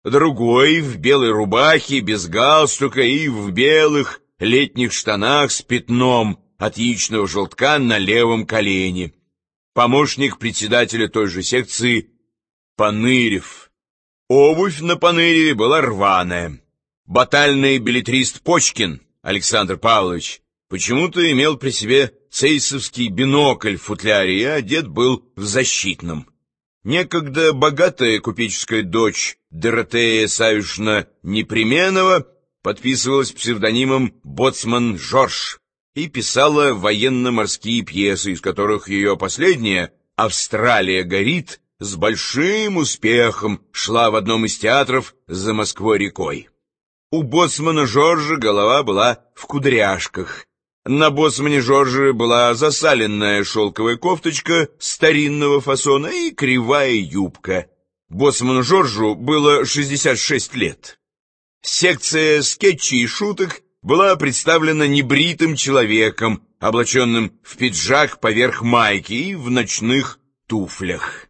другой в белой рубахе, без галстука и в белых летних штанах с пятном от яичного желтка на левом колене. Помощник председателя той же секции Панырев. Обувь на Паныреве была рваная. Батальный беллетрист Почкин Александр Павлович почему-то имел при себе цейсовский бинокль в футляре и одет был в защитном. Некогда богатая купеческая дочь Доротея Савишна Непременова подписывалась псевдонимом «Боцман Жорж» и писала военно-морские пьесы, из которых ее последняя «Австралия горит» с большим успехом шла в одном из театров за Москвой-рекой. У боцмана Жоржа голова была в кудряшках. На боцмане Жорже была засаленная шелковая кофточка старинного фасона и кривая юбка. Боцману Жоржу было 66 лет. Секция скетчей и шуток была представлена небритым человеком, облаченным в пиджак поверх майки и в ночных туфлях.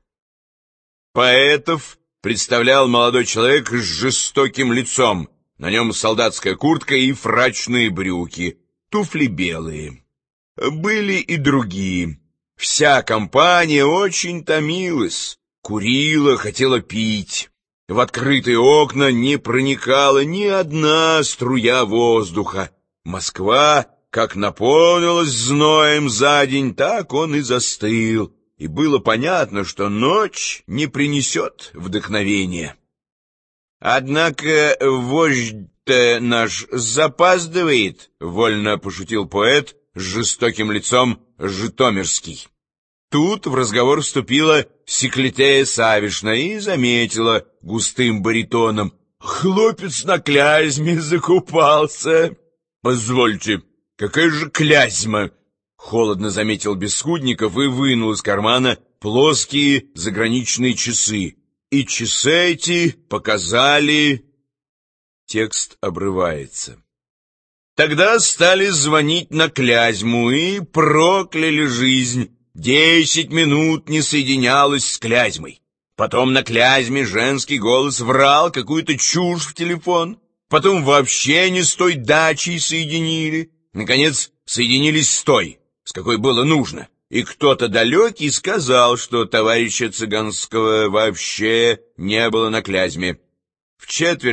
Поэтов представлял молодой человек с жестоким лицом. На нем солдатская куртка и фрачные брюки, туфли белые. Были и другие. Вся компания очень томилась, курила, хотела пить. В открытые окна не проникала ни одна струя воздуха. Москва, как наполнилась зноем за день, так он и застыл. И было понятно, что ночь не принесет вдохновения. «Однако вождь-то наш запаздывает», — вольно пошутил поэт с жестоким лицом Житомирский. Тут в разговор вступила Секлетея Савишна и заметила густым баритоном: «Хлопец на Клязьме закупался». «Позвольте, какая же Клязьма?» — холодно заметил Бесхудников и вынул из кармана плоские заграничные часы. И часы эти показали... Текст обрывается. Тогда стали звонить на Клязьму и прокляли жизнь. 10 минут не соединялась с Клязьмой. Потом на Клязьме женский голос врал какую-то чушь в телефон. Потом вообще не с той дачей соединили. Наконец соединились с той, с какой было нужно. И кто-то далекий сказал, что товарища Цыганского вообще не было на Клязьме. В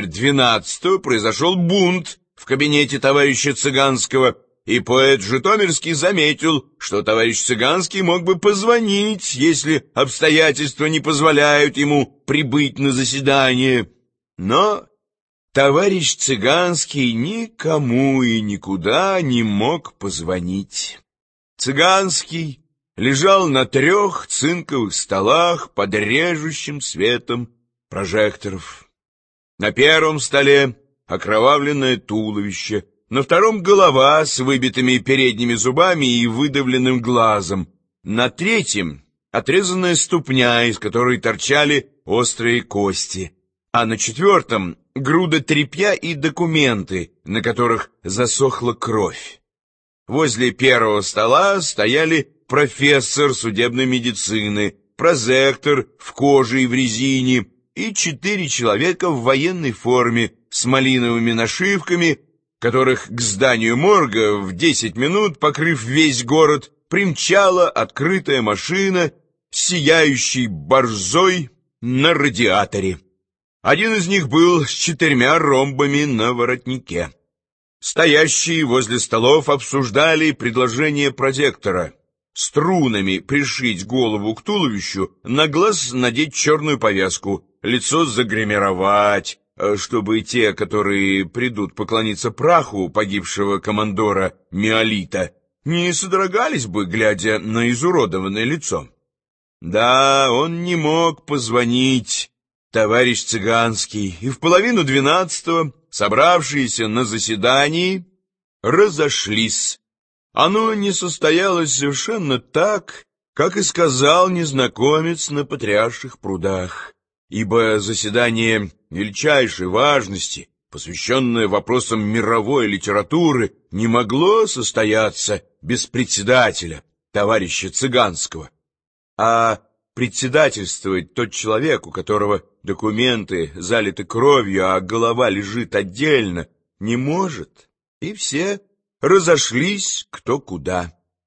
11:45 произошел бунт в кабинете товарища Цыганского, и поэт Житомирский заметил, что товарищ Цыганский мог бы позвонить, если обстоятельства не позволяют ему прибыть на заседание. Но товарищ Цыганский никому и никуда не мог позвонить. Цыганский лежал на 3 цинковых столах под режущим светом прожекторов. На первом столе окровавленное туловище, на втором голова с выбитыми передними зубами и выдавленным глазом, на третьем отрезанная ступня, из которой торчали острые кости, а на четвертом груда тряпья и документы, на которых засохла кровь. Возле первого стола стояли профессор судебной медицины, прозектор в коже и в резине и 4 человека в военной форме с малиновыми нашивками, которых к зданию морга в 10 минут, покрыв весь город, примчала открытая машина с сияющей борзой на радиаторе. Один из них был с 4 ромбами на воротнике. Стоящие возле столов обсуждали предложение прозектора: струнами пришить голову к туловищу, на глаз надеть черную повязку, лицо загримировать, чтобы те, которые придут поклониться праху погибшего командора Миолита, не содрогались бы, глядя на изуродованное лицо. Да, он не мог позвонить, товарищ Цыганский, и в 11:30 собравшиеся на заседании разошлись. Оно не состоялось совершенно так, как и сказал незнакомец на Потрясших прудах, ибо заседание величайшей важности, посвященное вопросам мировой литературы, не могло состояться без председателя, товарища Цыганского. А председательствовать тот человек, у которого документы залиты кровью, а голова лежит отдельно, не может, и все разошлись кто куда.